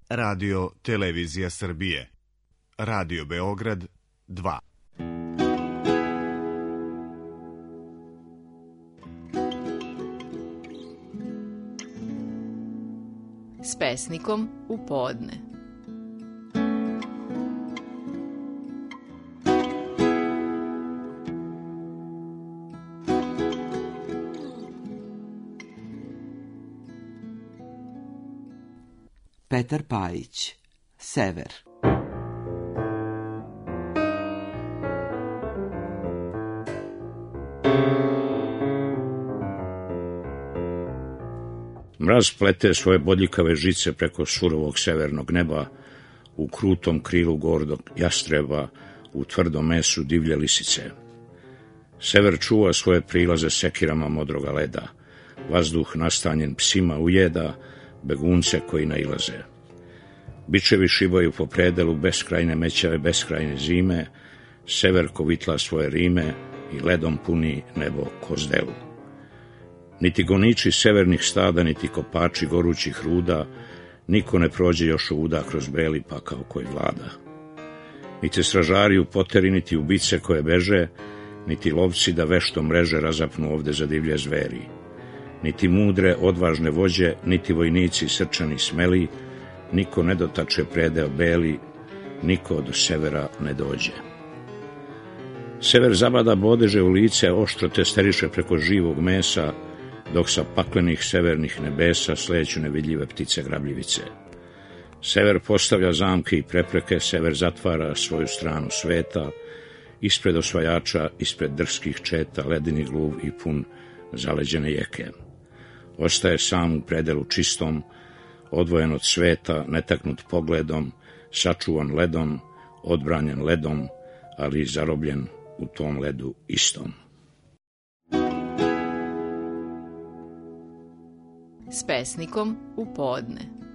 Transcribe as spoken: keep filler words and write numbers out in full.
Radio Televizija Srbije. Radio Beograd dva. S pesnikom u podne. Petar Pajić, Sever. Mraz plete svoje bodljikave žice preko surovog severnog neba, u krutom krilu gordog jastreba, u tvrdom mesu divlje lisice. Sever čuva svoje prilaze sekirama modroga leda, vazduh nastanjen psima ujeda, begunce koji nailaze. Bičevi šibaju po predelu beskrajne mećave, beskrajne zime, sever kovitla svoje rime i ledom puni nebo kozdelu. Niti goniči severnih stada, niti kopači gorućih ruda, niko ne prođe još ovuda kroz beli pakao koji vlada. Niti stražari u poteri, niti ubice koje beže, niti lovci da vešto mreže razapnu ovde za divlje zveri. Niti mudre, odvažne vođe, niti vojnici srčani smeli, niko ne dotače predeo beli, niko do severa ne dođe. Sever zabada bodeže u lice, oštro testeriše preko živog mesa, dok sa paklenih severnih nebesa sleću nevidljive ptice grabljivice. Sever postavlja zamke i prepreke, sever zatvara svoju stranu sveta, ispred osvajača, ispred drskih četa, ledeni gluv i pun zaleđene jeke. Ostaje sam u predelu čistom, odvojen od sveta, netaknut pogledom, sačuvan ledom, odbranjen ledom, ali zarobljen u tom ledu istom. S pesnikom u podne.